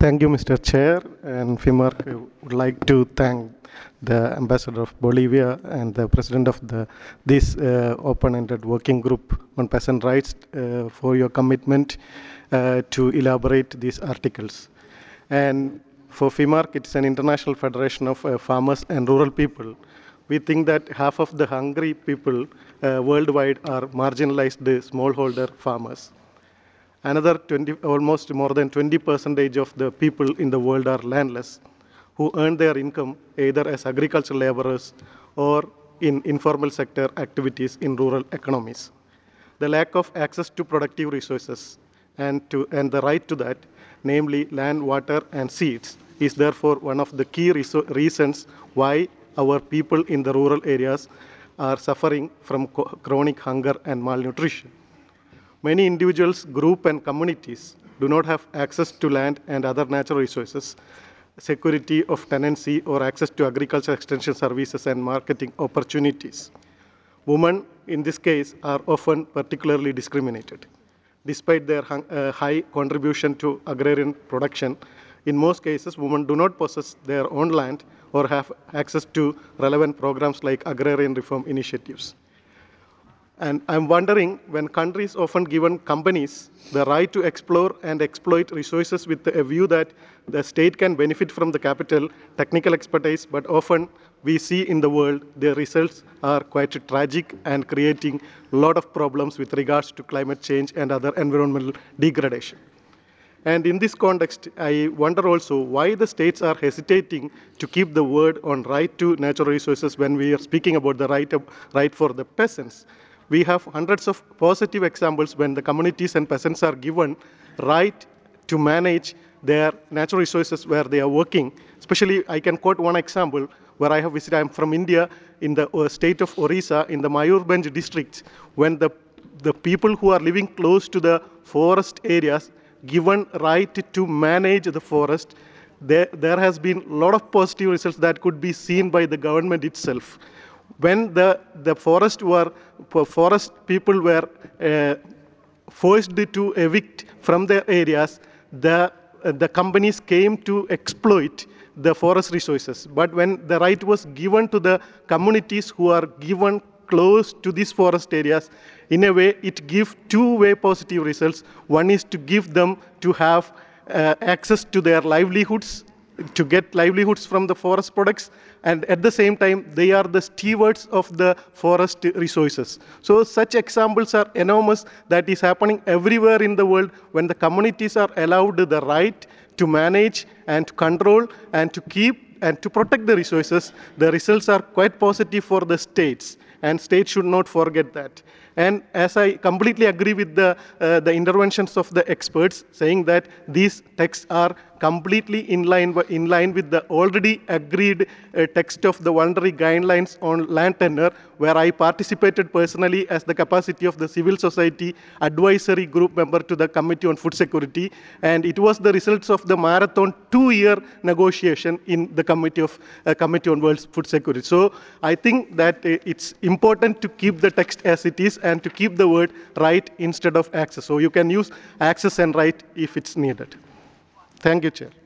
Thank you, Mr. Chair. And FIMARC would like to thank the Ambassador of Bolivia and the President of this open-ended working group on peasant rights for your commitment to elaborate these articles. And for FIMARC, it's an international federation of farmers and rural people. We think that half of the hungry people worldwide are marginalized smallholder farmers. Another 20, almost more than 20% of the people in the world are landless, who earn their income either as agricultural laborers or in informal sector activities in rural economies. The lack of access to productive resources and the right to that, namely land, water, and seeds, is therefore one of the key reasons why our people in the rural areas are suffering from chronic hunger and malnutrition. Many individuals, groups, and communities do not have access to land and other natural resources, security of tenancy, or access to agriculture extension services and marketing opportunities. Women, in this case, are often particularly discriminated. Despite their high contribution to agrarian production, in most cases, women do not possess their own land or have access to relevant programs like agrarian reform initiatives. And I'm wondering, when countries often given companies the right to explore and exploit resources with a view that the state can benefit from the capital, technical expertise, but often we see in the world the results are quite tragic and creating a lot of problems with regards to climate change and other environmental degradation. And in this context, I wonder also why the states are hesitating to keep the word on right to natural resources when we are speaking about the right for the peasants. We have hundreds of positive examples when the communities and peasants are given right to manage their natural resources where they are working. Especially, I can quote one example where I have visited. I'm from India, in the state of Orissa, in the Mayurbhanj district, when the people who are living close to the forest areas given right to manage the forest, there has been a lot of positive results that could be seen by the government itself. When the forest people were forced to evict from their areas, the companies came to exploit the forest resources. But when the right was given to the communities who are given close to these forest areas, in a way, it gives two-way positive results. One is to give them to have access to their livelihoods, to get livelihoods from the forest products, and at the same time, they are the stewards of the forest resources. So such examples are enormous that is happening everywhere in the world when the communities are allowed the right to manage and to control and to keep and to protect the resources. The results are quite positive for the states, and states should not forget that. And as I completely agree with the interventions of the experts saying that these texts are completely in line with the already agreed text of the voluntary guidelines on land tenure, where I participated personally as the capacity of the civil society advisory group member to the Committee on Food Security. And it was the results of the marathon 2-year negotiation in the Committee on World Food Security. So I think that it's important to keep the text as it is and to keep the word right instead of access. So you can use access and right if it's needed. Thank you, Chair.